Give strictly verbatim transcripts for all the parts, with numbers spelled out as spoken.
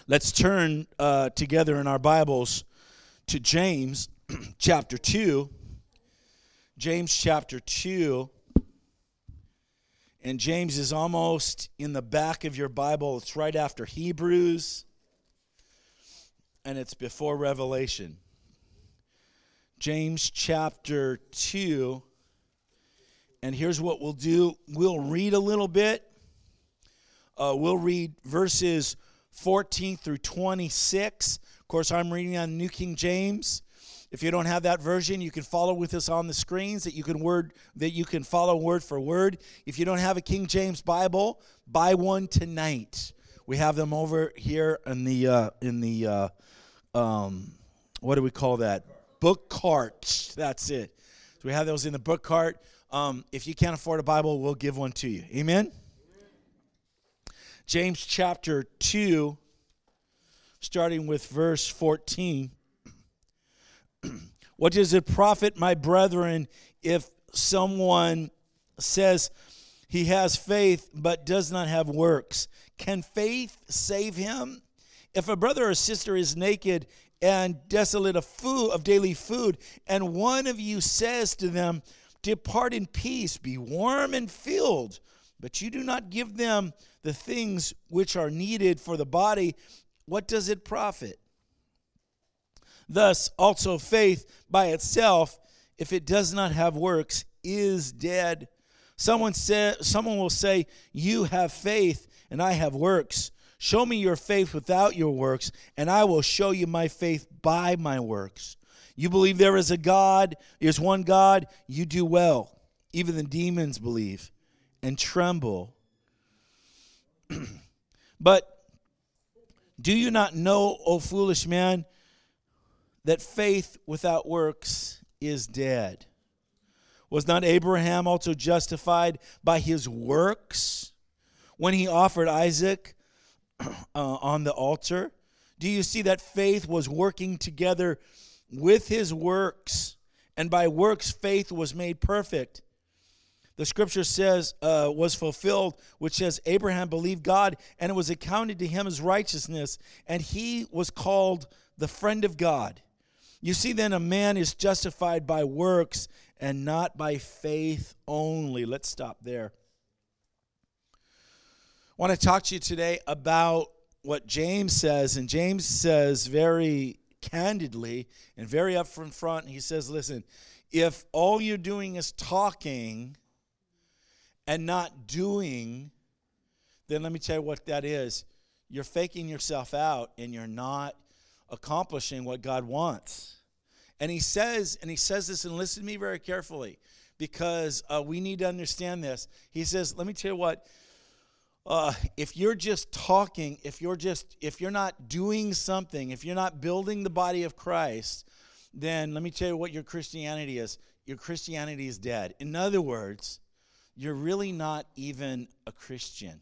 Let's turn uh, together in our Bibles to James chapter two. James chapter two. And James is almost in the back of your Bible. It's right after Hebrews. And it's before Revelation. James chapter two. And here's what we'll do. We'll read a little bit. Uh, we'll read verses fourteen through twenty-six. Of course, I'm reading on New King James. If you don't have that version, you can follow with us on the screens that you can word that you can follow word for word. If you don't have a King James Bible, buy one tonight. We have them over here in the uh, in the uh, um, what do we call that? Book cart. That's it. So we have those in the book cart. Um, if you can't afford a Bible, we'll give one to you. Amen. James chapter two, starting with verse fourteen. What does it profit, my brethren, if someone says he has faith but does not have works? Can faith save him? If a brother or sister is naked and desolate of food, of daily food, and one of you says to them, depart in peace, be warm and filled, but you do not give them the things which are needed for the body, what does it profit? Thus also faith by itself, if it does not have works, is dead. Someone say, someone will say, you have faith and I have works. Show me your faith without your works, and I will show you my faith by my works. You believe there is a God, there's one God, you do well. Even the demons believe and tremble. But do you not know, O foolish man, that faith without works is dead? Was not Abraham also justified by his works when he offered Isaac uh, on the altar? Do you see that faith was working together with his works, and by works faith was made perfect? The scripture says, uh, was fulfilled, which says, Abraham believed God, and it was accounted to him as righteousness, and he was called the friend of God. You see, then, a man is justified by works and not by faith only. Let's stop there. I want to talk to you today about what James says, and James says very candidly and very up from front, he says, listen, if all you're doing is talking and not doing, then let me tell you what that is. You're faking yourself out and you're not accomplishing what God wants. And he says, and he says this, and listen to me very carefully, because uh, we need to understand this. He says, let me tell you what, uh, if you're just talking, if you're just, if you're not doing something, if you're not building the body of Christ, then let me tell you what your Christianity is. Your Christianity is dead. In other words, you're really not even a Christian.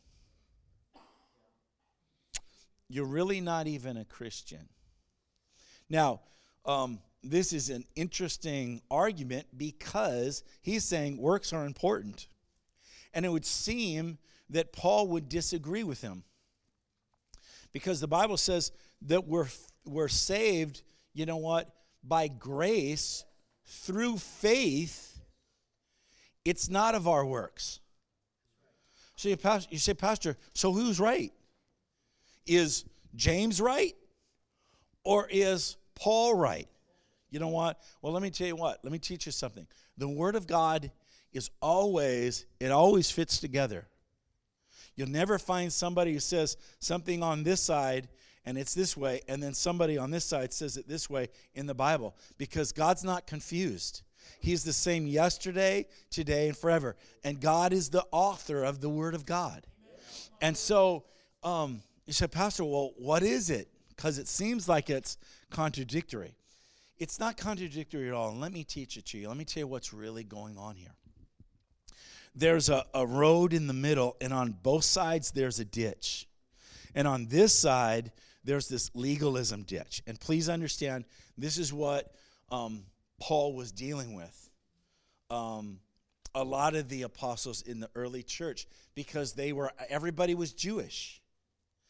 You're really not even a Christian. Now, um, this is an interesting argument because he's saying works are important. And it would seem that Paul would disagree with him. Because the Bible says that we're, we're saved, you know what, by grace through faith. It's not of our works. So you, you say, Pastor, so who's right? Is James right? Or is Paul right? You know what? Well, let me tell you what. Let me teach you something. The Word of God is always, it always fits together. You'll never find somebody who says something on this side and it's this way, and then somebody on this side says it this way in the Bible, because God's not confused. He's the same yesterday, today, and forever. And God is the author of the Word of God. And so um, you said, Pastor, well, what is it? Because it seems like it's contradictory. It's not contradictory at all. And let me teach it to you. Let me tell you what's really going on here. There's a, a road in the middle, and on both sides there's a ditch. And on this side, there's this legalism ditch. And please understand, this is what um, Paul was dealing with. Um, a lot of the apostles in the early church, because they were, everybody was Jewish.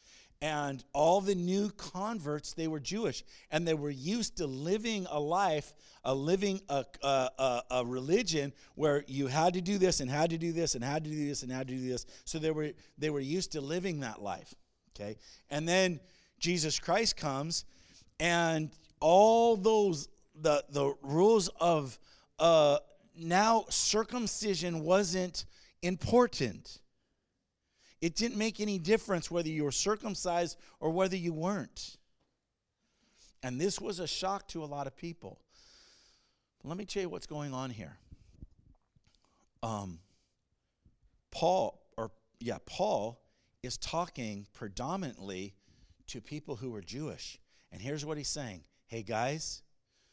And all the new converts, they were Jewish. And they were used to living a life, a living a, a, a, a religion where you had to do this and had to do this and had to do this and had to do this. So they were they were used to living that life. Okay? And then Jesus Christ comes, and all those, the, the rules of, uh, now circumcision wasn't important. It didn't make any difference whether you were circumcised or whether you weren't. And this was a shock to a lot of people. Let me tell you what's going on here. Um, Paul, or yeah, Paul is talking predominantly to people who were Jewish. And here's what he's saying. Hey, guys,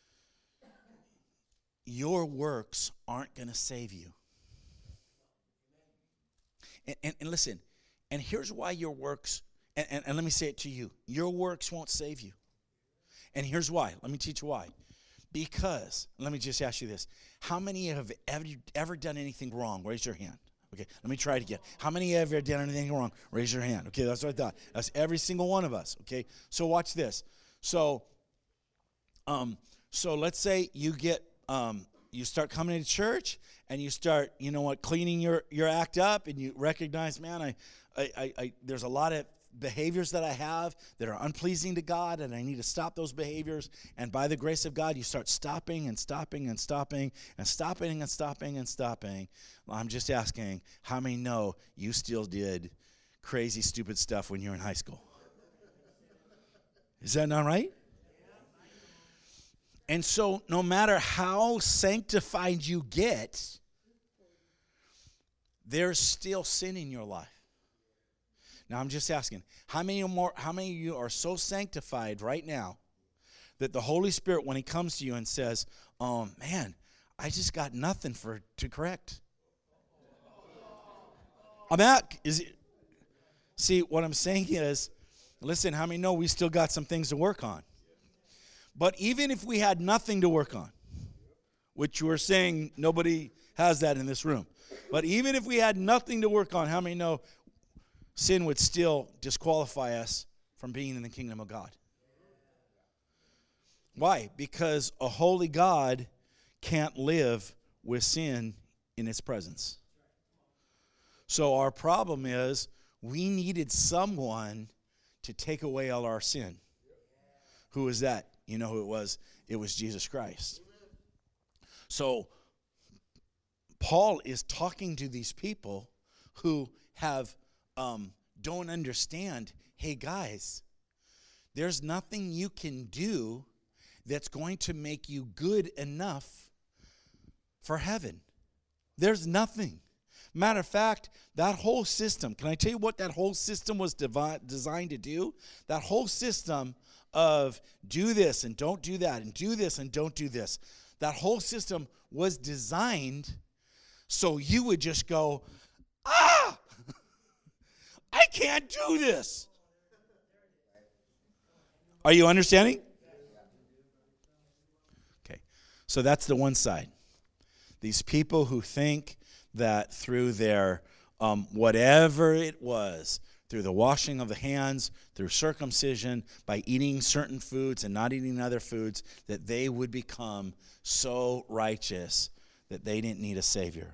your works aren't going to save you. And, and, and listen, and here's why your works, and, and, and let me say it to you, your works won't save you. And here's why. Let me teach you why. Because, let me just ask you this. How many have ever, ever done anything wrong? Raise your hand. Okay, let me try it again. How many have ever done anything wrong? Raise your hand. Okay, that's what I thought. That's every single one of us. Okay, so watch this. So, um, so let's say you get, um, you start coming to church, and you start, you know what, cleaning your, your act up, and you recognize, man, I, I, I, I there's a lot of behaviors that I have that are unpleasing to God, and I need to stop those behaviors. And by the grace of God, you start stopping and stopping and stopping and stopping and stopping and stopping. Well, I'm just asking, how many know you still did crazy, stupid stuff when you were in high school? Is that not right? And so no matter how sanctified you get, there's still sin in your life. Now, I'm just asking, how many more? How many of you are so sanctified right now that the Holy Spirit, when He comes to you and says, "Oh man, I just got nothing for to correct"? I'm at. Is it? See, what I'm saying is, listen. How many know we still got some things to work on? But even if we had nothing to work on, which we're saying nobody has that in this room, but even if we had nothing to work on, how many know sin would still disqualify us from being in the kingdom of God? Why? Because a holy God can't live with sin in its presence. So our problem is we needed someone to take away all our sin. Who is that? You know who it was? It was Jesus Christ. So Paul is talking to these people who have um, don't understand, hey guys, there's nothing you can do that's going to make you good enough for heaven. There's nothing. Matter of fact, that whole system, can I tell you what that whole system was devi- designed to do? That whole system of do this and don't do that and do this and don't do this. That whole system was designed so you would just go, ah, I can't do this. Are you understanding? Okay, so that's the one side. These people who think that through their um, whatever it was, through the washing of the hands, through circumcision, by eating certain foods and not eating other foods, that they would become so righteous that they didn't need a Savior.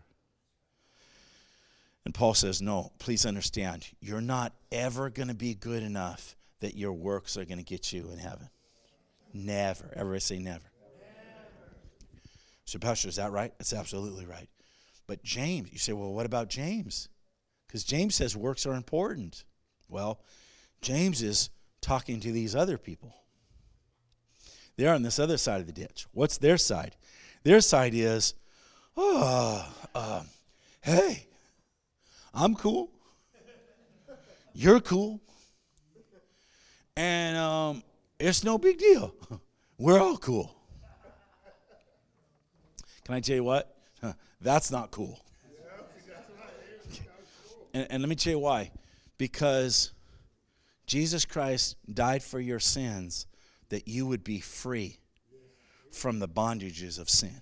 And Paul says, no, please understand, you're not ever going to be good enough that your works are going to get you in heaven. Never. Everybody say never. never. So, Pastor, is that right? That's absolutely right. But James, you say, well, what about James? Because James says works are important. Well, James is talking to these other people. They're on this other side of the ditch. What's their side? Their side is, oh, uh, hey, I'm cool. You're cool. And um, it's no big deal. We're all cool. Can I tell you what? That's not cool. And, and let me tell you why. Because Jesus Christ died for your sins that you would be free from the bondages of sin.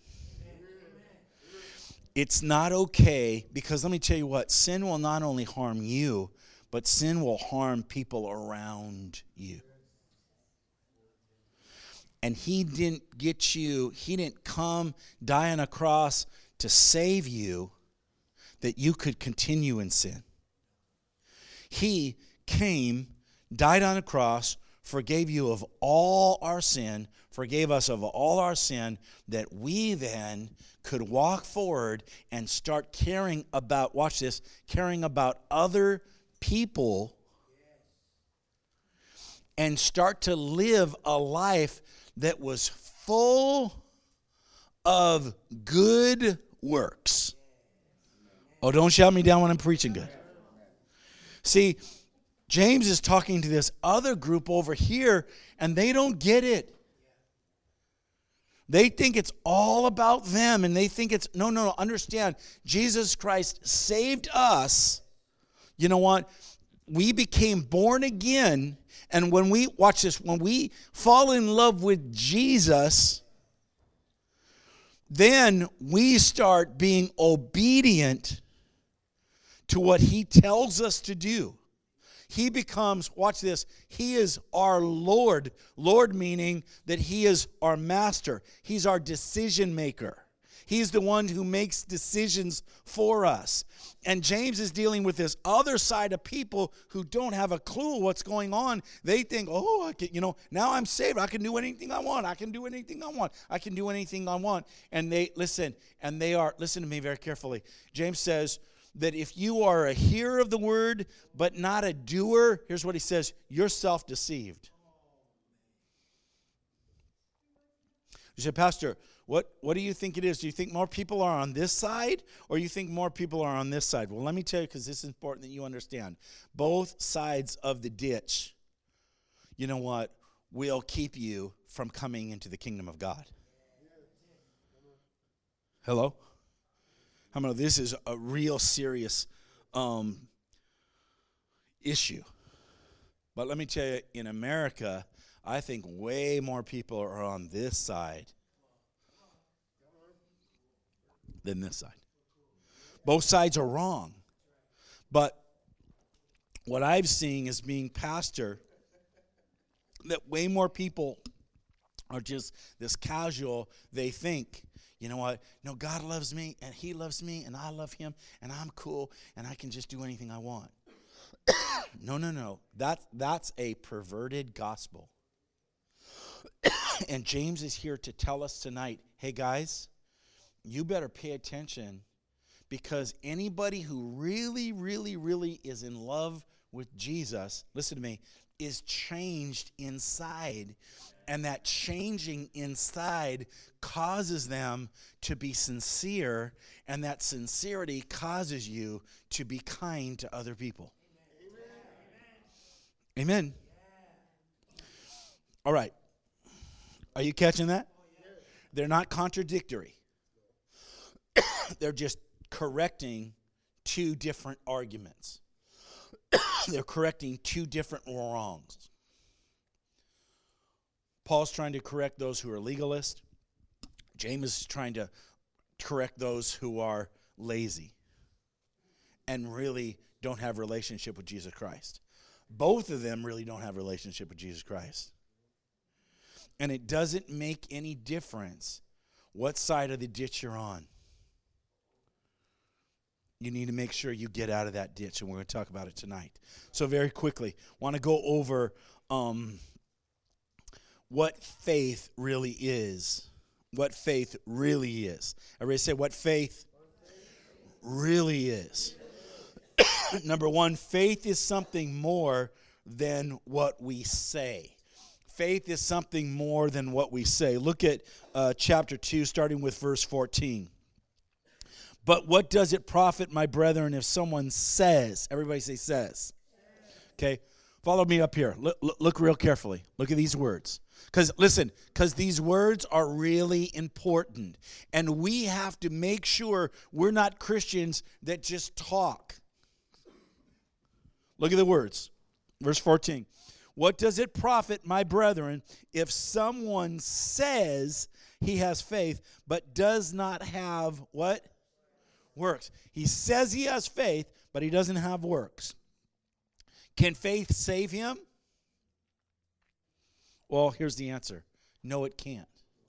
It's not okay, because let me tell you what, sin will not only harm you, but sin will harm people around you. And he didn't get you, he didn't come, die on a cross to save you that you could continue in sin. He came, died on a cross, forgave you of all our sin, forgave us of all our sin, that we then could walk forward and start caring about, watch this, caring about other people and start to live a life that was full of good works. Oh, don't shout me down when I'm preaching good. See, James is talking to this other group over here, and they don't get it. They think it's all about them, and they think it's, no, no, no, understand, Jesus Christ saved us. You know what? We became born again, and when we, watch this, when we fall in love with Jesus, then we start being obedient to what he tells us to do. He becomes, watch this, he is our Lord. Lord meaning that he is our master. He's our decision maker. He's the one who makes decisions for us. And James is dealing with this other side of people who don't have a clue what's going on. They think, oh, I can, you know, now I'm saved. I can do anything I want. I can do anything I want. I can do anything I want. And they, listen, and they are, listen to me very carefully. James says that if you are a hearer of the word but not a doer, here's what he says, you're self-deceived. You say, Pastor, What what do you think it is? Do you think more people are on this side, or you think more people are on this side? Well, let me tell you, because this is important that you understand. Both sides of the ditch, you know what, will keep you from coming into the kingdom of God. Hello? How many know this is a real serious um, issue? But let me tell you, in America, I think way more people are on this side than this side. Both sides are wrong. But what I've seen is being pastor, that way more people are just this casual. They think, you know what, no, God loves me, and he loves me, and I love him, and I'm cool, and I can just do anything I want. no, no, no. That, that's a perverted gospel. And James is here to tell us tonight, hey, guys, you better pay attention, because anybody who really, really, really is in love with Jesus, listen to me, is changed inside. And that changing inside causes them to be sincere, and that sincerity causes you to be kind to other people. Amen. Amen. All right. Are you catching that? They're not contradictory. They're just correcting two different arguments. They're correcting two different wrongs. Paul's trying to correct those who are legalist. James is trying to correct those who are lazy and really don't have a relationship with Jesus Christ. Both of them really don't have a relationship with Jesus Christ. And it doesn't make any difference what side of the ditch you're on. You need to make sure you get out of that ditch, and we're going to talk about it tonight. So very quickly, want to go over um, what faith really is. What faith really is. Everybody say what faith really is. Number one, faith is something more than what we say. Faith is something more than what we say. Look at uh, chapter two, starting with verse fourteen. But what does it profit, my brethren, if someone says, everybody say says. Okay, follow me up here. Look, look, look real carefully. Look at these words. Because, listen, because these words are really important. And we have to make sure we're not Christians that just talk. Look at the words. Verse fourteen. What does it profit, my brethren, if someone says he has faith, but does not have what? Works. He says he has faith, but he doesn't have works. Can faith save him? Well, here's the answer. No, it can't.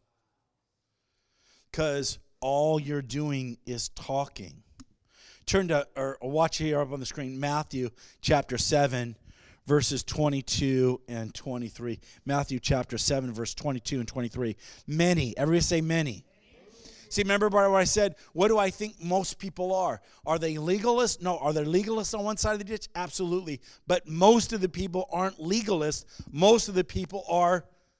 Because all you're doing is talking. Turn to, or watch here up on the screen, Matthew chapter seven, verses twenty-two and twenty-three. Matthew chapter seven, verse twenty-two and twenty-three. Many, everybody say many. See, remember what I said? What do I think most people are? Are they legalists? No. Are there legalists on one side of the ditch? Absolutely. But most of the people aren't legalists. Most of the people are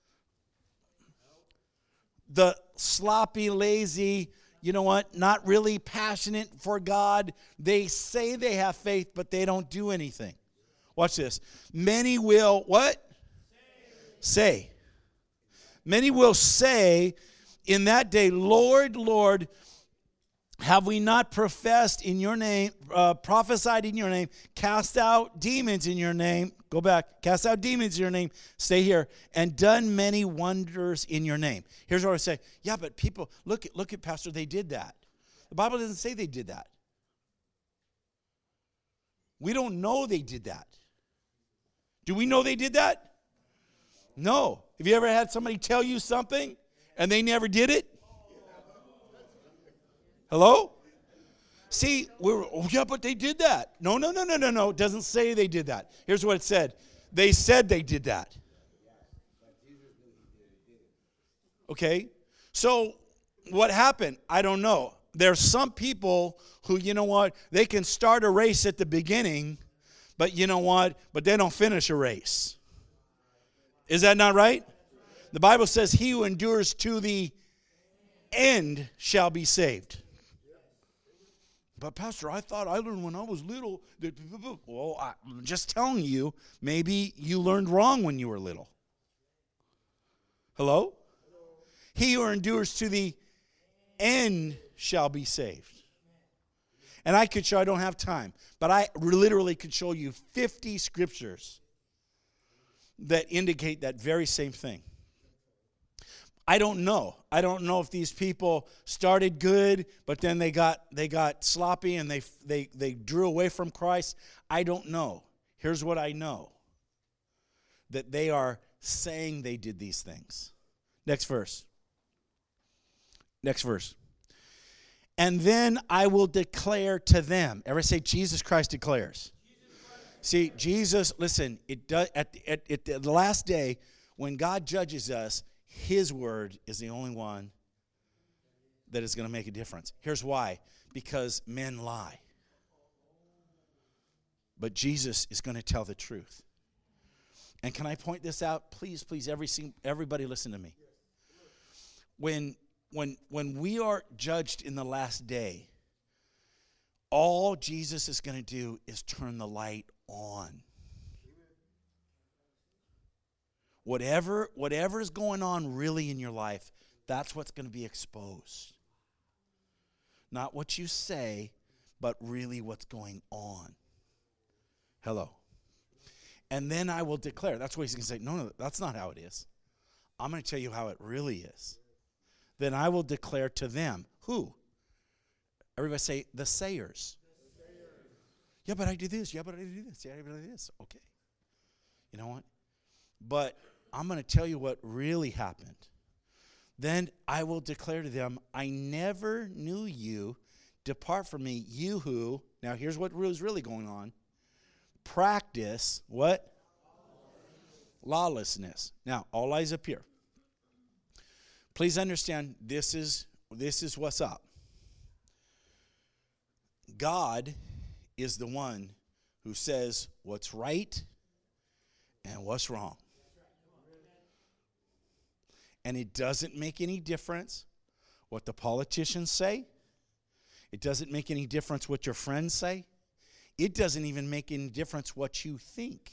the sloppy, lazy, you know what, not really passionate for God. They say they have faith, but they don't do anything. Watch this. Many will, what? Say. say. Many will say in that day, Lord, Lord, have we not professed in your name, uh, prophesied in your name, cast out demons in your name? Go back. Cast out demons in your name. Stay here. And done many wonders in your name. Here's what I say. Yeah, but people, look at, look at Pastor, they did that. The Bible doesn't say they did that. We don't know they did that. Do we know they did that? No. Have you ever had somebody tell you something and they never did it? Hello? See, we're, oh yeah, but they did that. No, no, no, no, no, no. It doesn't say they did that. Here's what it said. They said they did that. Okay? So, what happened? I don't know. There's some people who, you know what, they can start a race at the beginning, but you know what, but they don't finish a race. Is that not right? The Bible says, he who endures to the end shall be saved. But Pastor, I thought I learned when I was little that, well, I'm just telling you, maybe you learned wrong when you were little. Hello? He who endures to the end shall be saved. And I could show, I don't have time, but I literally could show you fifty scriptures that indicate that very same thing. I don't know. I don't know if these people started good, but then they got they got sloppy and they they they drew away from Christ. I don't know. Here's what I know. That they are saying they did these things. Next verse. Next verse. And then I will declare to them. Ever say Jesus Christ declares? Jesus Christ. See, Jesus, listen, it does at, at, at the last day when God judges us, his word is the only one that is going to make a difference. Here's why. Because men lie. But Jesus is going to tell the truth. And can I point this out? Please, please, every everybody listen to me. When, when, when we are judged in the last day, all Jesus is going to do is turn the light on. Whatever, whatever is going on really in your life, that's what's going to be exposed. Not what you say, but really what's going on. Hello. And then I will declare. That's what he's going to say. No, no, that's not how it is. I'm going to tell you how it really is. Then I will declare to them. Who? Everybody say, the sayers. The sayers. Yeah, but I do this. Yeah, but I do this. Yeah, but I do this. Okay. You know what? But I'm going to tell you what really happened. Then I will declare to them, I never knew you. Depart from me, you who. Now here's what is really going on. Practice what? Lawlessness. Now, all eyes up here. Please understand, this is, this is what's up. God is the one who says what's right and what's wrong. And it doesn't make any difference what the politicians say. It doesn't make any difference what your friends say. It doesn't even make any difference what you think.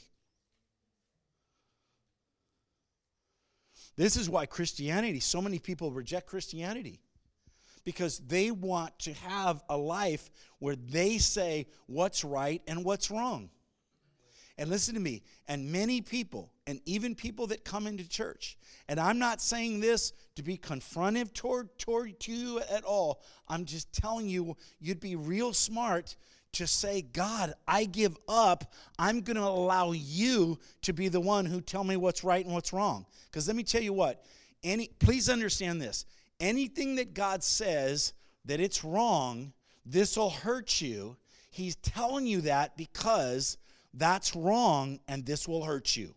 This is why Christianity, so many people reject Christianity. Because they want to have a life where they say what's right and what's wrong. And listen to me, and many people, and even people that come into church, and I'm not saying this to be confrontive toward, toward you at all. I'm just telling you, you'd be real smart to say, God, I give up. I'm going to allow you to be the one who tell me what's right and what's wrong. Because let me tell you what, any please understand this. Anything that God says that it's wrong, this will hurt you, he's telling you that because that's wrong and this will hurt you.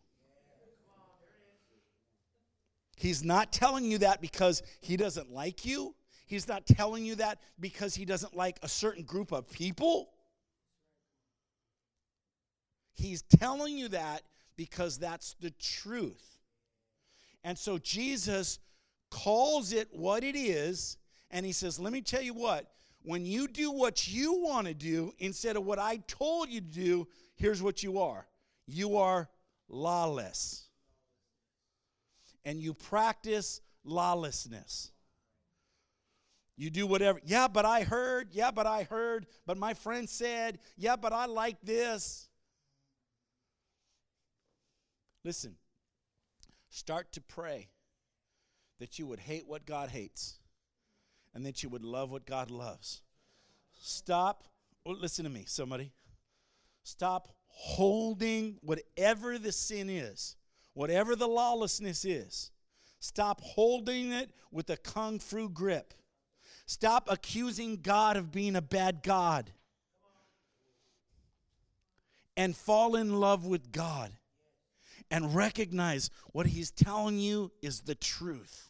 He's not telling you that because he doesn't like you. He's not telling you that because he doesn't like a certain group of people. He's telling you that because that's the truth. And so Jesus calls it what it is, and he says, let me tell you what, when you do what you want to do instead of what I told you to do, here's what you are. You are lawless. And you practice lawlessness. You do whatever. Yeah, but I heard. Yeah, but I heard. But my friend said. Yeah, but I like this. Listen, start to pray that you would hate what God hates and that you would love what God loves. Stop. Oh, listen to me, somebody. Stop holding whatever the sin is, whatever the lawlessness is. Stop holding it with a kung fu grip. Stop accusing God of being a bad God. And fall in love with God. And recognize what he's telling you is the truth.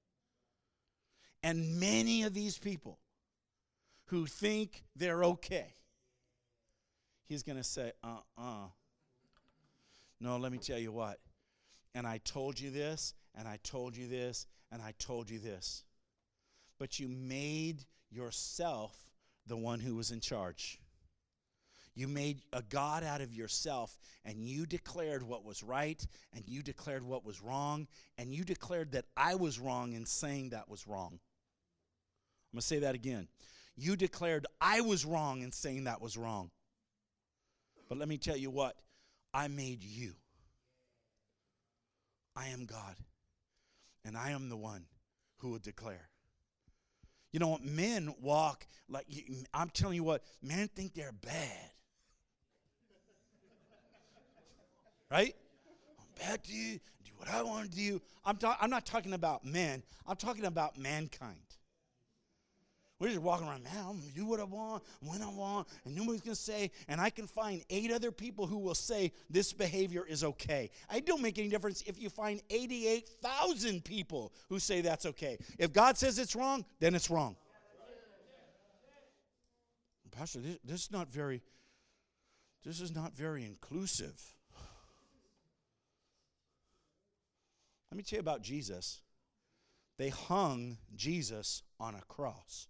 And many of these people who think they're okay, he's going to say, uh-uh. No, let me tell you what. And I told you this, and I told you this, and I told you this. But you made yourself the one who was in charge. You made a God out of yourself, and you declared what was right, and you declared what was wrong, and you declared that I was wrong in saying that was wrong. I'm going to say that again. You declared I was wrong in saying that was wrong. But let me tell you what, I made you. I am God, and I am the one who will declare. You know what? Men walk like, I'm telling you what, men think they're bad. Right? I'm bad to you, do what I want to do. I'm, ta- I'm not talking about men. I'm talking about mankind. We're just walking around, man, I'm going to do what I want, when I want, and nobody's going to say, and I can find eight other people who will say this behavior is okay. It don't make any difference if you find eighty-eight thousand people who say that's okay. If God says it's wrong, then it's wrong. Pastor, this, this is not very, this is not very inclusive. Let me tell you about Jesus. They hung Jesus on a cross.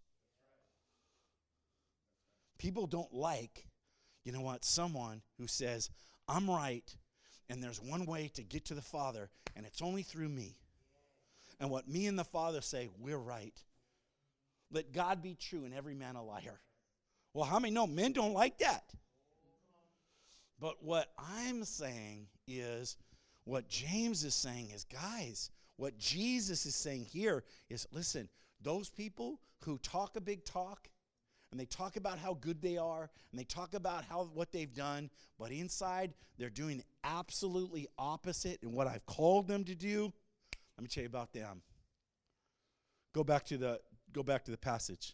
People don't like, you know what, someone who says, I'm right, and there's one way to get to the Father, and it's only through me. And what me and the Father say, we're right. Let God be true and every man a liar. Well, how many know men don't like that? But what I'm saying is, what James is saying is, guys, what Jesus is saying here is, listen, those people who talk a big talk, and they talk about how good they are, and they talk about how what they've done, but inside they're doing absolutely opposite in what I've called them to do. Let me tell you about them. Go back to the go back to the passage.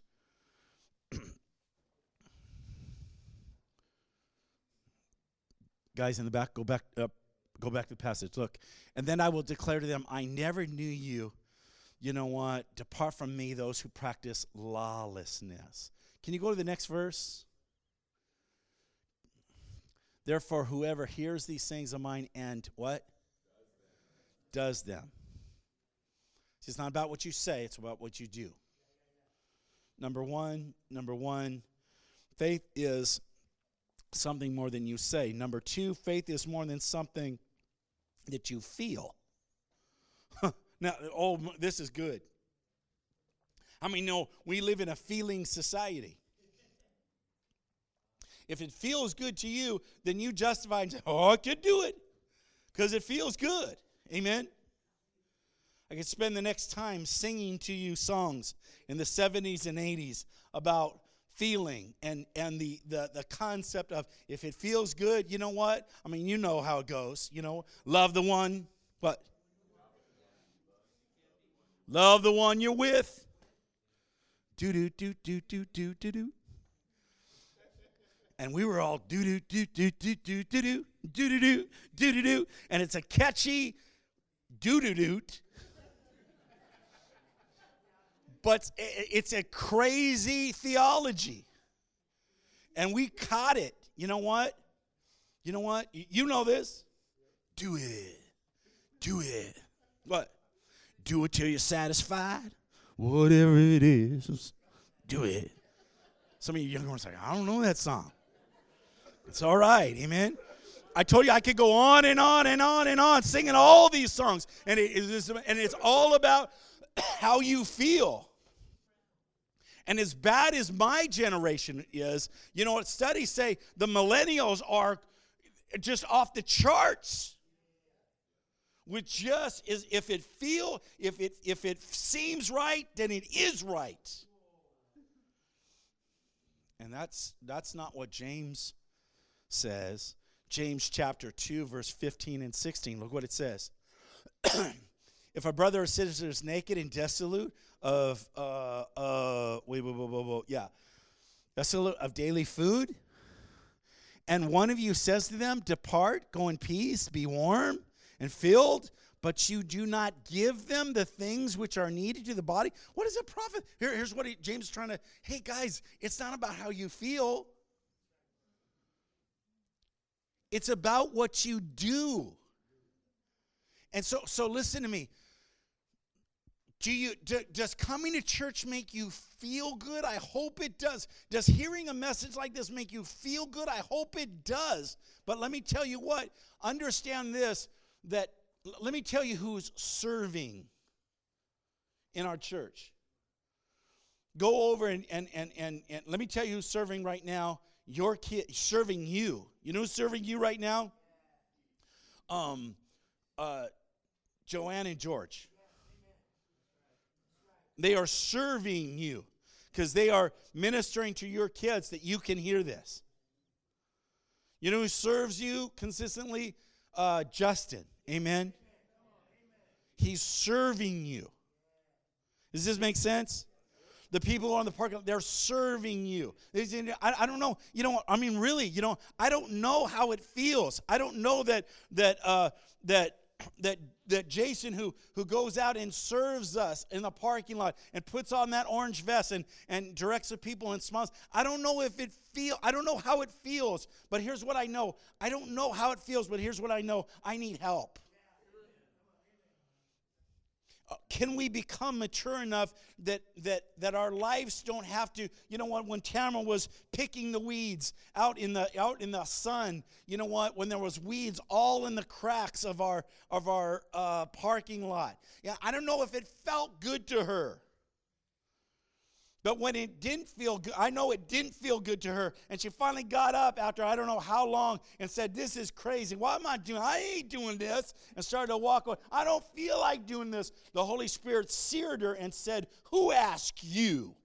Guys in the back, go back up, go back to the passage. Look, and then I will declare to them, I never knew you. You know what? Depart from me, those who practice lawlessness. Can you go to the next verse? Therefore, whoever hears these sayings of mine and what? Does them. Does them. See, it's not about what you say, it's about what you do. Number one, number one, faith is something more than you say. Number two, faith is more than something that you feel. Now, oh, this is good. I mean, no, we live in a feeling society. If it feels good to you, then you justify and say, oh, I could do it because it feels good. Amen? I could spend the next time singing to you songs in the seventies and eighties about feeling and, and the, the, the concept of if it feels good, you know what? I mean, you know how it goes. You know, love the one, what? Love the one you're with. Do do do do do do do do. And we were all do do do do do do do do do do do do do do, and it's a catchy do do do. But it's a crazy theology, and we caught it. You know what? You know what? You know this. Do it. Do it. What? Do it till you're satisfied. Whatever it is, do it. Some of you young ones are like, I don't know that song. It's all right, amen. I told you I could go on and on and on and on singing all these songs, and it is, and it's all about how you feel. And as bad as my generation is, you know what studies say? The millennials are just off the charts. Which just is, if it feel, if it if it seems right, then it is right. And that's that's not what James says. James chapter two, verse fifteen and sixteen. Look what it says. If a brother or sister is naked and desolate of uh uh wait, wait, wait, wait, wait, yeah. desolate of daily food, and one of you says to them, depart, go in peace, be warm and filled, but you do not give them the things which are needed to the body. What is a prophet? Here, here's what he, James is trying to, hey guys, it's not about how you feel. It's about what you do. And so, so listen to me. Do you do, does coming to church make you feel good? I hope it does. Does hearing a message like this make you feel good? I hope it does. But let me tell you what, understand this, that let me tell you who's serving in our church. Go over and and and and, and let me tell you who's serving right now. Your kid serving you. You know who's serving you right now? Um uh Joanne and George. They are serving you because they are ministering to your kids that you can hear this. You know who serves you consistently? Uh, Justin. Amen? He's serving you. Does this make sense? The people on the parking lot, they're serving you. I, I don't know. You know, I mean, really, you know, I don't know how it feels. I don't know that that uh, that that that Jason who who goes out and serves us in the parking lot and puts on that orange vest and, and directs the people and smiles. I don't know if it feel I don't know how it feels, but here's what I know. I don't know how it feels, but here's what I know. I need help. Uh, can we become mature enough that that that our lives don't have to, you know what, when Tamara was picking the weeds out in the out in the sun, you know what, when there was weeds all in the cracks of our of our uh, parking lot. Yeah, I don't know if it felt good to her. But when it didn't feel good, I know it didn't feel good to her. And she finally got up after I don't know how long and said, this is crazy. What am I doing? I ain't doing this. And started to walk away. I don't feel like doing this. The Holy Spirit seared her and said, who asked you?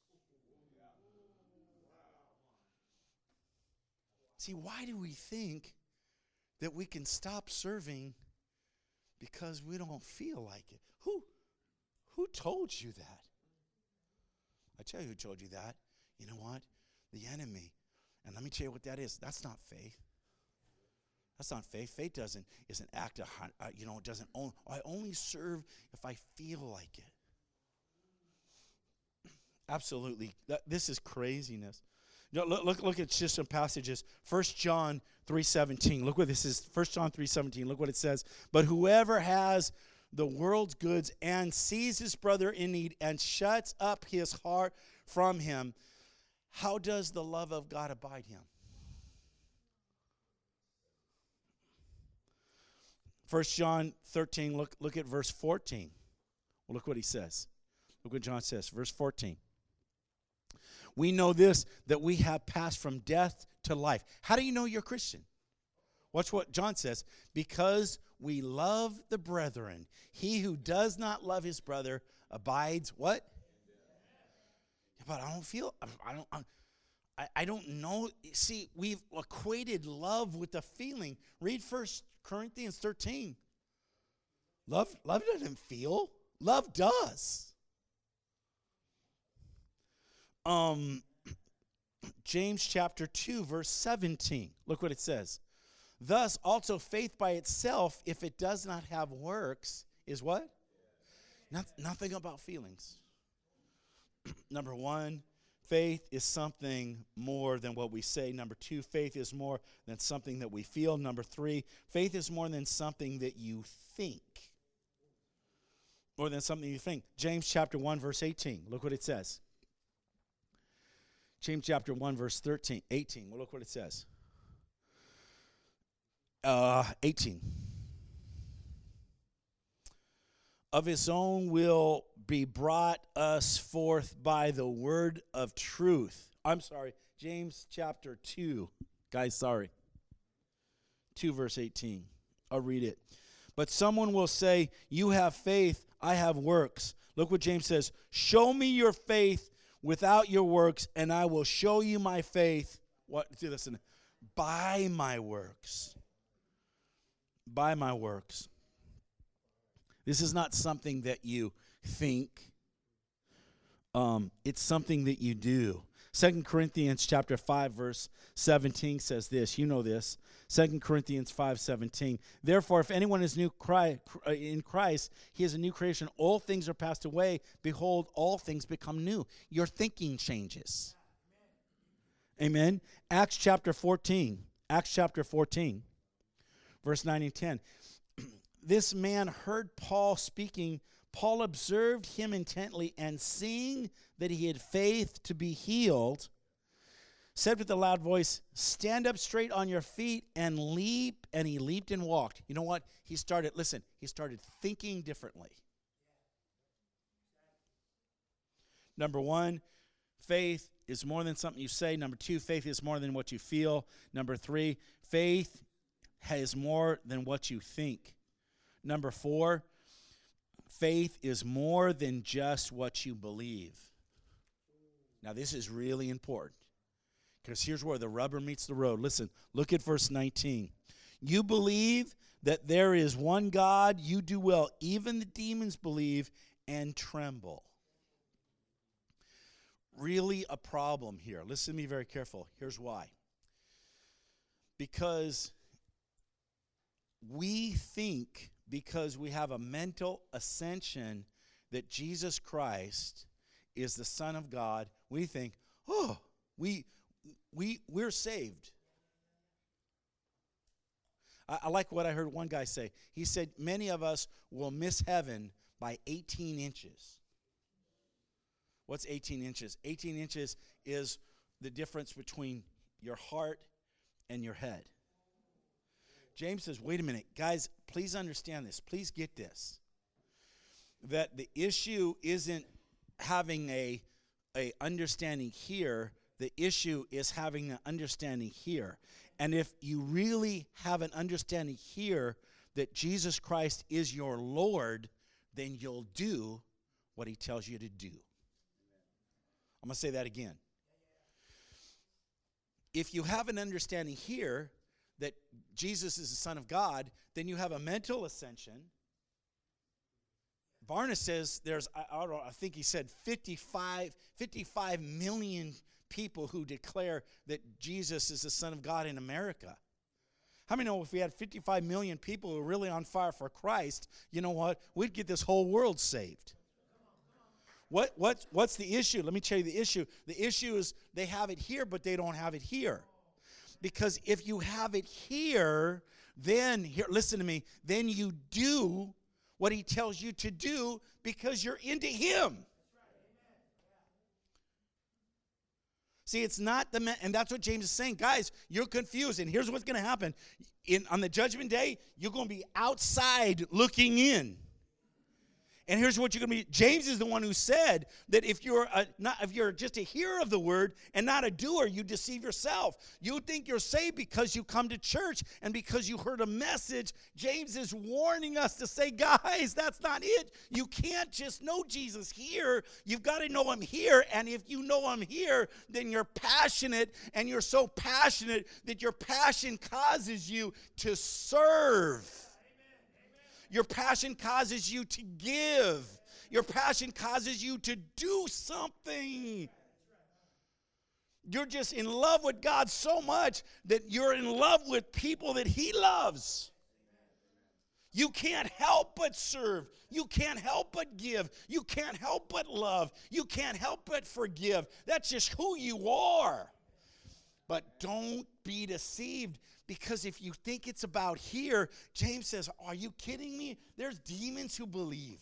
See, why do we think that we can stop serving because we don't feel like it? Who, who told you that? I tell you who told you that. You know what? The enemy. And let me tell you what that is. That's not faith. That's not faith. Faith doesn't is an act of, uh, you know, it doesn't own. I only serve if I feel like it. Absolutely. That, this is craziness. You know, look, look, look at just some passages. First John three seventeen. Look what this is. First John three seventeen. Look what it says. But whoever has the world's goods and sees his brother in need and shuts up his heart from him, how does the love of God abide him? First John thirteen, look, look at verse fourteen. Well, look what he says. Look what John says, verse fourteen. We know this, that we have passed from death to life. How do you know you're a Christian? Watch what John says. Because we love the brethren. He who does not love his brother abides what? Yeah, but I don't feel, I don't, I'm, I, I don't know. See, we've equated love with a feeling. Read First Corinthians thirteen. Love, love doesn't feel. Love does. Um, James chapter two, verse seventeen. Look what it says. Thus, also faith by itself, if it does not have works, is what? Not, nothing about feelings. Number one, faith is something more than what we say. Number two, faith is more than something that we feel. Number three, faith is more than something that you think. More than something you think. James chapter one, verse eighteen. Look what it says. James chapter one, verse thirteen, eighteen. Well, look what it says. Uh, eighteen. Of his own will be brought us forth by the word of truth. I'm sorry, James chapter two. Guys, sorry. two verse eighteen. I'll read it. But someone will say, you have faith, I have works. Look what James says. Show me your faith without your works, and I will show you my faith. What? See, listen. By my works. By my works. This is not something that you think. Um, it's something that you do. Second Corinthians chapter five, verse seventeen says this. You know this. Second Corinthians five seventeen. Therefore, if anyone is new in Christ, he is a new creation. All things are passed away. Behold, all things become new. Your thinking changes. Amen. Acts chapter fourteen. Acts chapter fourteen. Verse nine and ten. This man heard Paul speaking. Paul observed him intently, and seeing that he had faith to be healed, said with a loud voice, stand up straight on your feet and leap. And he leaped and walked. You know what? He started, listen, he started thinking differently. Number one, faith is more than something you say. Number two, faith is more than what you feel. Number three, faith is more than what you think. Number four, faith is more than just what you believe. Now, this is really important because here's where the rubber meets the road. Listen, look at verse nineteen. You believe that there is one God, you do well. Even the demons believe and tremble. Really a problem here. Listen to me very careful. Here's why. Because we think, because we have a mental ascension that Jesus Christ is the Son of God, we think, oh, we, we, we're saved. I, I like what I heard one guy say. He said, many of us will miss heaven by eighteen inches. What's eighteen inches? eighteen inches is the difference between your heart and your head. James says, wait a minute, guys, please understand this. Please get this. That the issue isn't having a, a understanding here. The issue is having an understanding here. And if you really have an understanding here that Jesus Christ is your Lord, then you'll do what he tells you to do. I'm going to say that again. If you have an understanding here that Jesus is the Son of God, then you have a mental ascension. Barna says there's, I, I, don't know, I think he said fifty-five, fifty-five million people who declare that Jesus is the Son of God in America. How many know if we had fifty-five million people who are really on fire for Christ, you know what? We'd get this whole world saved. What, what, what's the issue? Let me tell you the issue. The issue is they have it here, but they don't have it here. Because if you have it here, then, here, listen to me, then you do what he tells you to do because you're into him. See, it's not the, man, and that's what James is saying. Guys, you're confused, and here's what's going to happen. In, on the judgment day, you're going to be outside looking in. And here's what you're going to be. James is the one who said that if you're a, not if you're just a hearer of the word and not a doer, you deceive yourself. You think you're saved because you come to church and because you heard a message. James is warning us to say, guys, that's not it. You can't just know Jesus here. You've got to know him here. And if you know him here, then you're passionate, and you're so passionate that your passion causes you to serve. Your passion causes you to give. Your passion causes you to do something. You're just in love with God so much that you're in love with people that he loves. You can't help but serve. You can't help but give. You can't help but love. You can't help but forgive. That's just who you are. But don't be deceived, because if you think it's about here, James says, are you kidding me? There's demons who believe.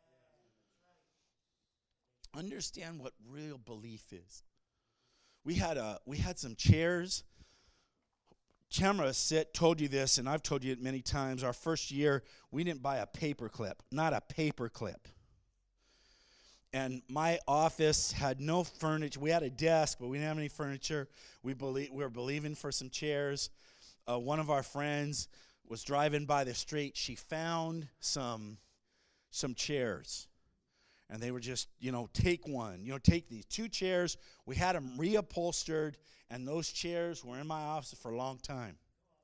Understand what real belief is. We had a we had some chairs. Tamara said, told you this, and I've told you it many times. Our first year, we didn't buy a paper clip, not a paper clip. And my office had no furniture. We had a desk, but we didn't have any furniture. We believe we were believing for some chairs. Uh, one of our friends was driving by the street. She found some some chairs, and they were just, you know, take one. You know, take these two chairs. We had them reupholstered, and those chairs were in my office for a long time.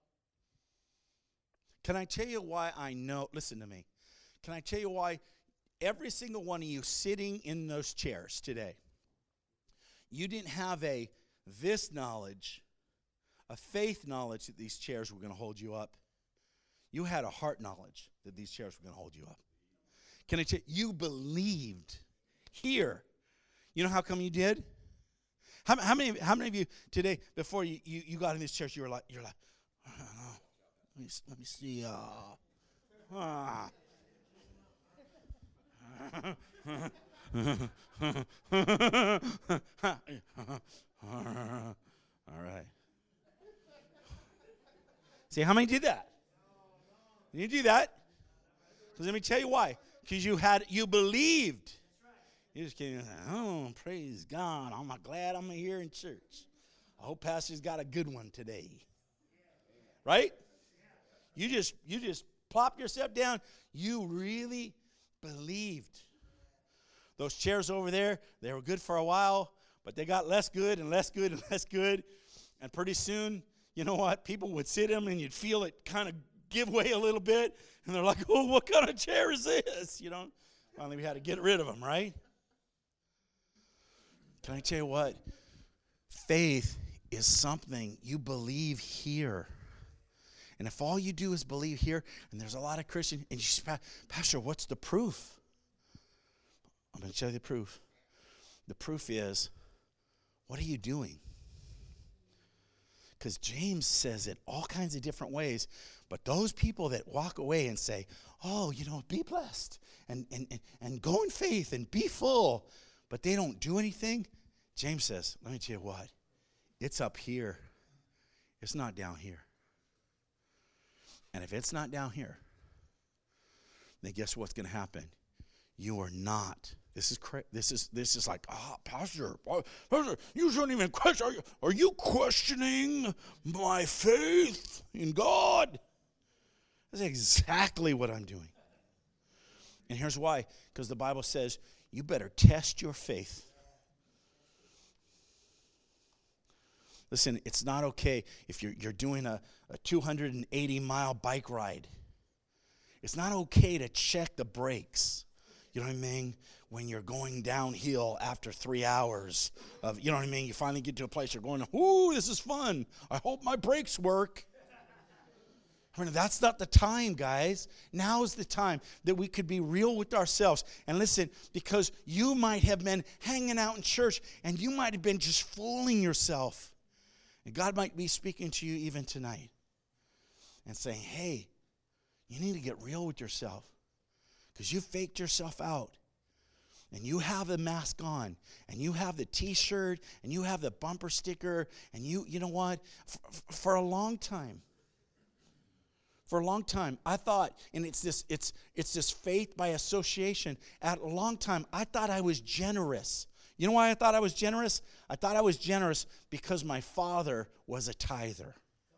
Can I tell you why I know? Listen to me. Can I tell you why? Every single one of you sitting in those chairs today, you didn't have a this knowledge, a faith knowledge that these chairs were going to hold you up. You had a heart knowledge that these chairs were going to hold you up. Can I tell you, you believed here. You know how come you did? How, how many how many of you today, before you, you, you got in these chairs, you were like, you're like, I don't know. Let me, let me see. Uh, uh. All right. See, how many did that? You do that? Because let me tell you why. Because you had, you believed. You just came and said, oh, praise God. I'm glad I'm here in church. I hope Pastor's got a good one today. Right? You just, you just plop yourself down. You really believed. Those chairs over there, they were good for a while, but they got less good and less good and less good. And pretty soon, you know what? People would sit in them and you'd feel it kind of give way a little bit. And they're like, oh, what kind of chair is this? You know, finally we had to get rid of them, right? Can I tell you what? Faith is something you believe here. And if all you do is believe here, and there's a lot of Christians, and you say, Pastor, what's the proof? I'm going to tell you the proof. The proof is, what are you doing? Because James says it all kinds of different ways. But those people that walk away and say, oh, you know, be blessed and, and, and, and go in faith and be full, but they don't do anything, James says, let me tell you what, it's up here. It's not down here. And if it's not down here, then guess what's going to happen? You are not. This is cra- this is this is like, ah, oh, Pastor, Pastor, you shouldn't even question. Are you, are you questioning my faith in God? That's exactly what I'm doing. And here's why. Because the Bible says you better test your faith. Listen, it's not okay if you're you're doing a, a two hundred eighty mile bike ride. It's not okay to check the brakes. You know what I mean? When you're going downhill after three hours of, you know what I mean? You finally get to a place you're going, ooh, this is fun. I hope my brakes work. I mean, that's not the time, guys. Now is the time that we could be real with ourselves. And listen, because you might have been hanging out in church and you might have been just fooling yourself. And God might be speaking to you even tonight and saying, hey, you need to get real with yourself. Because you faked yourself out. And you have the mask on. And you have the t-shirt. And you have the bumper sticker. And you, you know what? For, for a long time. For a long time, I thought, and it's this, it's it's this faith by association. At a long time, I thought I was generous. You know why I thought I was generous? I thought I was generous because my father was a tither.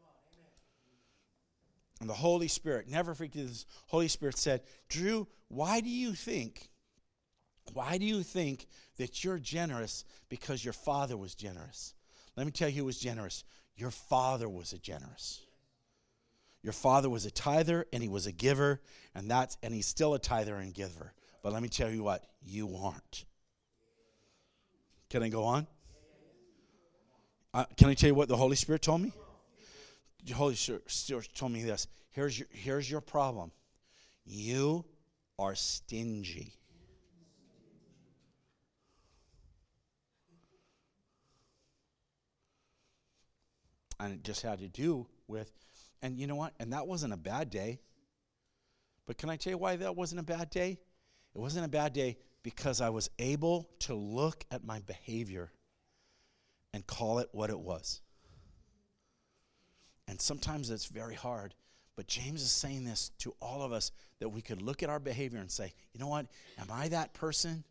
And the Holy Spirit, never forget this, Holy Spirit said, Drew, why do you think, why do you think that you're generous because your father was generous? Let me tell you who was generous. Your father was a generous. Your father was a tither and he was a giver, and that's and he's still a tither and giver. But let me tell you what, you aren't. Can I go on? Uh, can I tell you what the Holy Spirit told me? The Holy Spirit told me this. Here's your, here's your problem. You are stingy. And it just had to do with, and you know what? And that wasn't a bad day. But can I tell you why that wasn't a bad day? It wasn't a bad day because I was able to look at my behavior and call it what it was. And sometimes it's very hard. But James is saying this to all of us, that we could look at our behavior and say, you know what? Am I that person?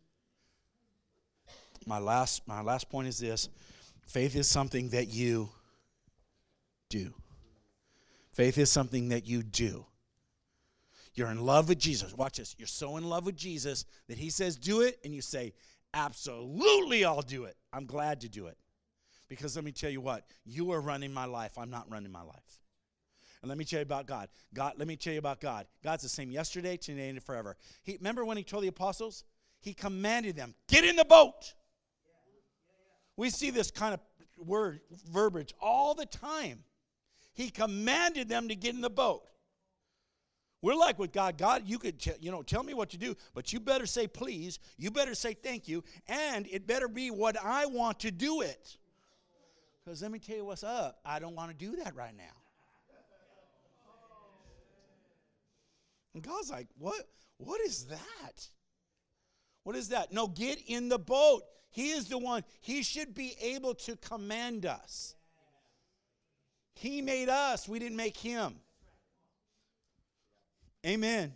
My last, my last point is this. Faith is something that you do. Faith is something that you do. You're in love with Jesus. Watch this. You're so in love with Jesus that he says do it, and you say, absolutely I'll do it. I'm glad to do it. Because let me tell you what, you are running my life. I'm not running my life. And let me tell you about God. God, let me tell you about God. God's the same yesterday, today, and forever. He, remember when he told the apostles? He commanded them, get in the boat. We see this kind of word, verbiage all the time. He commanded them to get in the boat. We're like with God, God, you could t- you know, tell me what to do, but you better say please, you better say thank you, and it better be what I want to do it. Because let me tell you what's up. I don't want to do that right now. And God's like, what? What is that? What is that? No, get in the boat. He is the one. He should be able to command us. He made us. We didn't make him. Amen.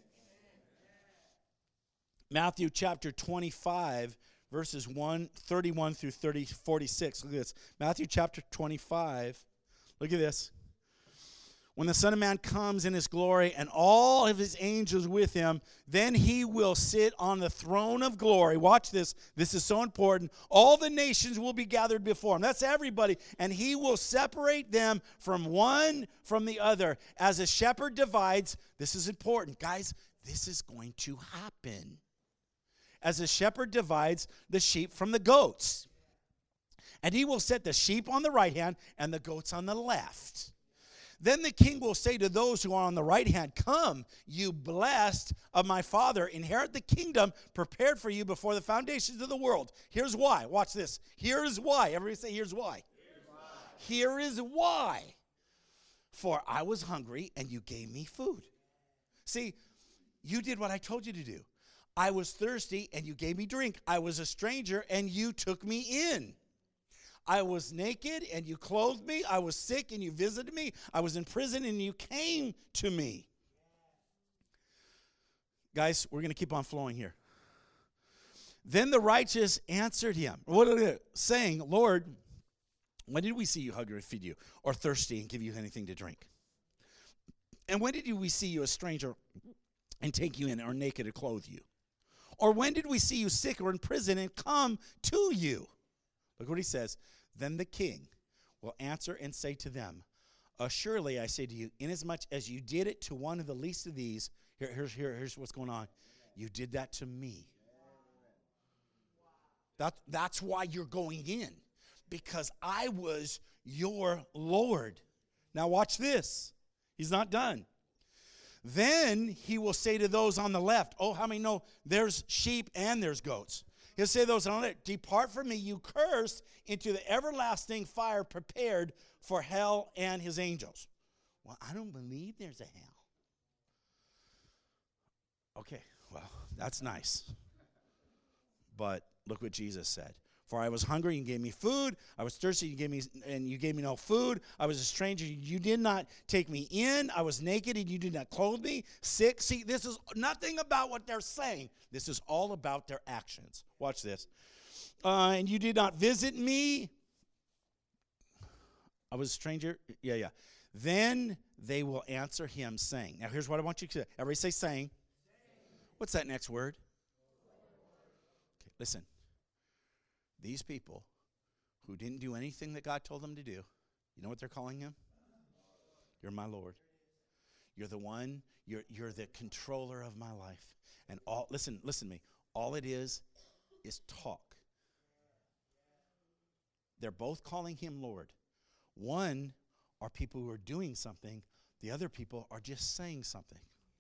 Matthew chapter twenty-five, verses one, thirty-one through thirty, forty-six. Look at this. Matthew chapter twenty-five. Look at this. When the Son of Man comes in his glory and all of his angels with him, then he will sit on the throne of glory. Watch this. This is so important. All the nations will be gathered before him. That's everybody. And he will separate them from one from the other. As a shepherd divides, this is important. Guys, this is going to happen. As a shepherd divides the sheep from the goats. And he will set the sheep on the right hand and the goats on the left. Then the king will say to those who are on the right hand, come, you blessed of my Father, inherit the kingdom prepared for you before the foundations of the world. Here's why. Watch this. Here's why. Everybody say, here's why. Here's why. Here is why. For I was hungry, and you gave me food. See, you did what I told you to do. I was thirsty, and you gave me drink. I was a stranger, and you took me in. I was naked and you clothed me. I was sick and you visited me. I was in prison and you came to me. Guys, we're going to keep on flowing here. Then the righteous answered him. What are they saying? Lord, when did we see you hungry and feed you, or thirsty and give you anything to drink? And when did we see you a stranger and take you in, or naked and clothe you? Or when did we see you sick or in prison and come to you? Look what he says. Then the king will answer and say to them, assuredly I say to you, inasmuch as you did it to one of the least of these, here, here's, here, here's what's going on. You did that to me. That, that's why you're going in. Because I was your Lord. Now watch this. He's not done. Then he will say to those on the left, oh, how many know there's sheep and there's goats? He'll say to those on the left, depart from me, you cursed, into the everlasting fire prepared for hell and his angels. Well, I don't believe there's a hell. Okay, well, that's nice. But look what Jesus said. For I was hungry, and you gave me food. I was thirsty, you gave me, and you gave me no food. I was a stranger, you did not take me in. I was naked, and you did not clothe me. Sick. See, this is nothing about what they're saying. This is all about their actions. Watch this. Uh, and you did not visit me. I was a stranger. Yeah, yeah. Then they will answer him, saying. Now, here's what I want you to say. Everybody say saying. What's that next word? Okay, listen. These people who didn't do anything that God told them to do, you know what they're calling him? You're my Lord. You're the one, you're, you're the controller of my life. And all, listen, listen to me. All it is, is talk. They're both calling him Lord. One are people who are doing something. The other people are just saying something.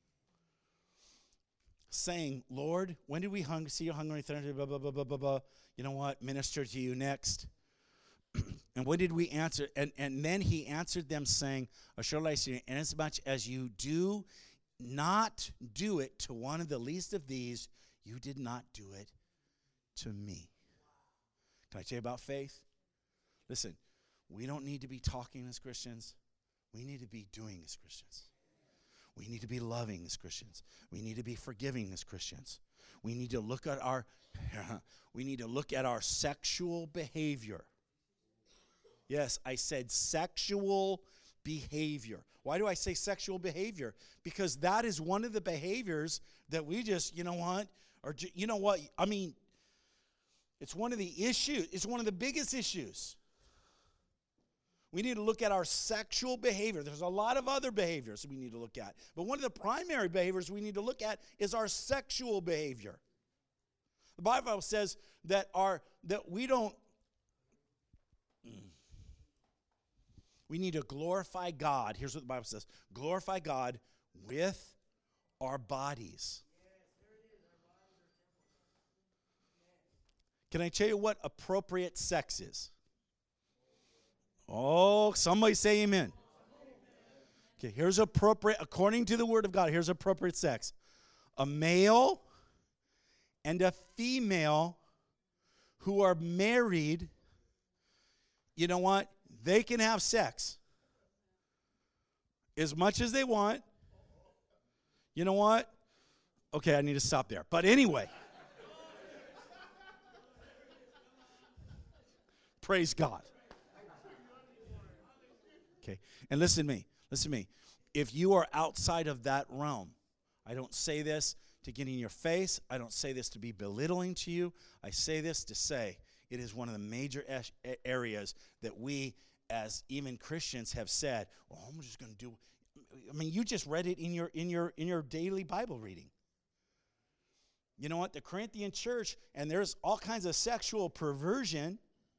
Saying, Lord, when did we hung, see you hungry, thirsty, blah, blah, blah, blah, blah, blah. You know what? Minister to you next. And when did we answer? And, and then he answered them, saying, Assuredly I say to you, inasmuch as you do not do it to one of the least of these, you did not do it to me. Can I tell you about faith? Listen, we don't need to be talking as Christians. We need to be doing as Christians. We need to be loving as Christians. We need to be forgiving as Christians. We need to look at our we need to look at our sexual behavior. Yes, I said sexual behavior. Why do I say sexual behavior? Because that is one of the behaviors that we just, you know what? Or you know what? I mean, it's one of the issues. It's one of the biggest issues. We need to look at our sexual behavior. There's a lot of other behaviors we need to look at. But one of the primary behaviors we need to look at is our sexual behavior. The Bible says that our that we don't we need to glorify God. Here's what the Bible says. Glorify God with our bodies. Can I tell you what appropriate sex is? Oh, somebody say amen. Okay, here's appropriate, according to the Word of God, here's appropriate sex. A male and a female who are married, you know what? They can have sex as much as they want. You know what? Okay, I need to stop there. But anyway. Praise God. Okay, and listen to me, listen to me. If you are outside of that realm, I don't say this to get in your face. I don't say this to be belittling to you. I say this to say it is one of the major areas that we as even Christians have said, well, I'm just going to do, I mean, you just read it in your in your in your daily Bible reading. You know what? The Corinthian church, and there's all kinds of sexual perversion.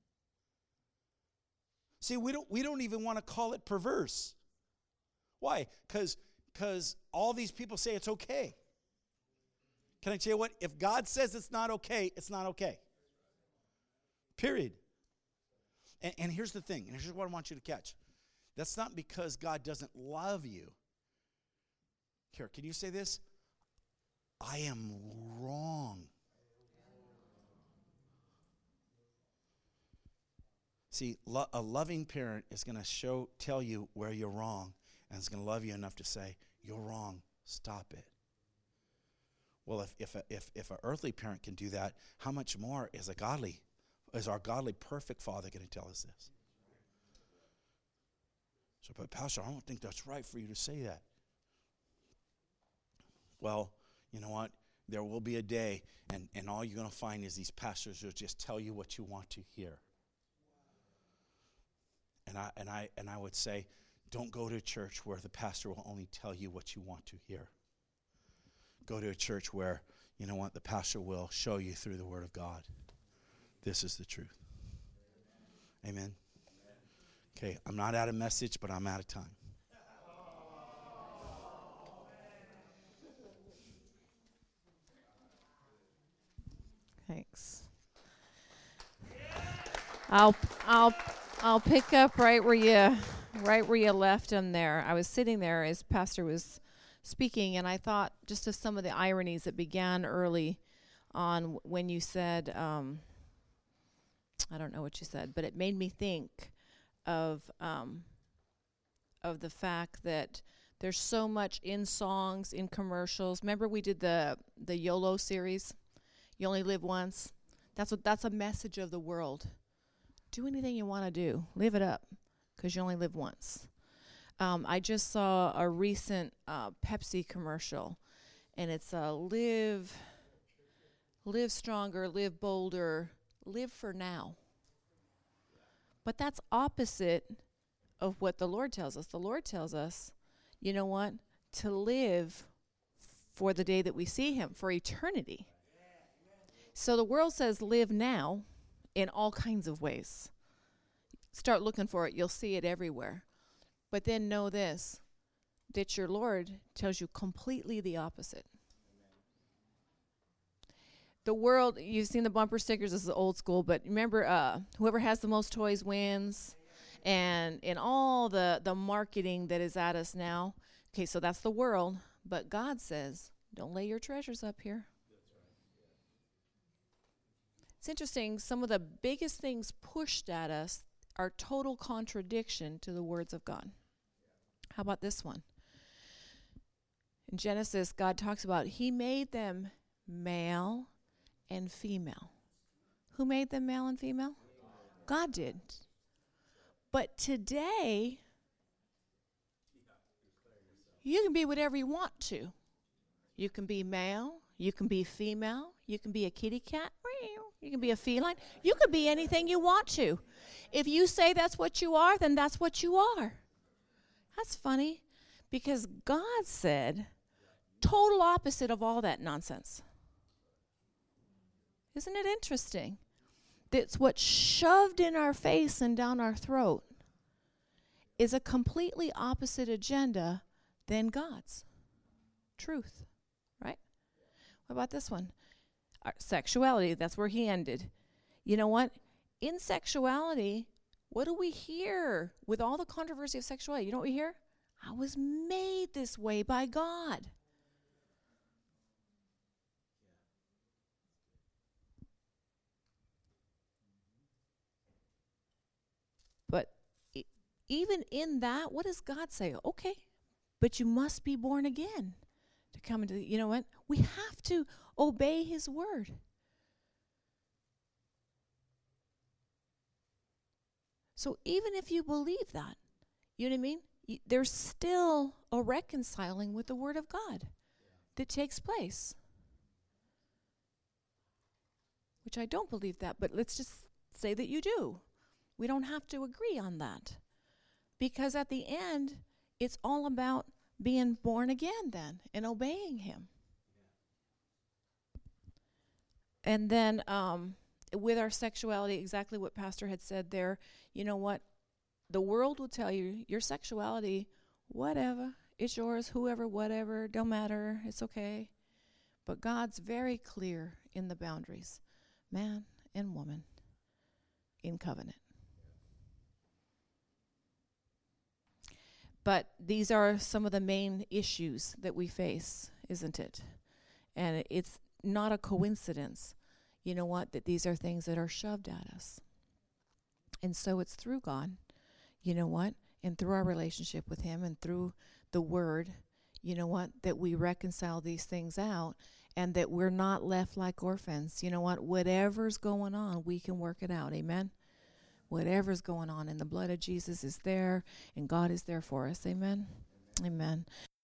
See, we don't we don't even want to call it perverse. Why? Because because all these people say it's okay. Can I tell you what? If God says it's not okay, it's not okay. Period. And, and here's the thing, and here's what I want you to catch. That's not because God doesn't love you. Here, can you say this? I am wrong. See, lo- a loving parent is going to show, tell you where you're wrong, and is going to love you enough to say, you're wrong, stop it. Well, if if a, if if an earthly parent can do that, how much more is a godly, is our godly perfect Father going to tell us this? So, but Pastor, I don't think that's right for you to say that. Well, you know what? There will be a day, and, and all you're going to find is these pastors will just tell you what you want to hear. And I and I and I would say, don't go to a church where the pastor will only tell you what you want to hear. Go to a church where, you know what, the pastor will show you through the Word of God. This is the truth. Amen. Okay, I'm not out of message, but I'm out of time. Thanks. I'll I'll I'll pick up right where you right where you left him there. I was sitting there as Pastor was speaking, and I thought just of some of the ironies that began early on when you said, um, I don't know what you said, but it made me think of um, of the fact that there's so much in songs, in commercials. Remember we did the the YOLO series, You Only Live Once. That's what that's a message of the world. Do anything you want to do, live it up, because you only live once. Um, I just saw a recent uh, Pepsi commercial, and it's a live, live stronger, live bolder, live for now. But that's opposite of what the Lord tells us. The Lord tells us, you know what, to live for the day that we see him, for eternity. So the world says live now in all kinds of ways. Start looking for it. You'll see it everywhere. But then know this, that your Lord tells you completely the opposite. The world, you've seen the bumper stickers, this is old school, but remember, uh, whoever has the most toys wins. And in all the, the marketing that is at us now, okay, so that's the world. But God says, don't lay your treasures up here. It's interesting, some of the biggest things pushed at us are total contradiction to the words of God. How about this one? In Genesis, God talks about he made them male and female. Who made them male and female? God did. But today, you can be whatever you want to. You can be male, you can be female, you can be a kitty cat, you can be a feline, you can be anything you want to. If you say that's what you are, then that's what you are. That's funny, because God said total opposite of all that nonsense. Isn't it interesting? That's what's shoved in our face and down our throat is a completely opposite agenda than God's truth, right? What about this one? Our sexuality, that's where he ended. You know what? In sexuality, what do we hear with all the controversy of sexuality? You know what we hear? I was made this way by God. But e- even in that, what does God say? Okay, but you must be born again to come into the, you know what? We have to obey his word. So even if you believe that, you know what I mean? Y- there's still a reconciling with the word of God that takes place. Which I don't believe that, but let's just say that you do. We don't have to agree on that. Because at the end, it's all about being born again then and obeying him. And then um, with our sexuality, exactly what Pastor had said there, you know what? The world will tell you, your sexuality, whatever, it's yours, whoever, whatever, don't matter, it's okay. But God's very clear in the boundaries, man and woman in covenant. But these are some of the main issues that we face, isn't it? And it's not a coincidence, you know what, that these are things that are shoved at us. And so it's through God, you know what, and through our relationship with him and through the word, you know what, that we reconcile these things out and that we're not left like orphans. You know what, whatever's going on, we can work it out, amen? Whatever's going on, and the blood of Jesus is there, and God is there for us, amen? Amen. Amen.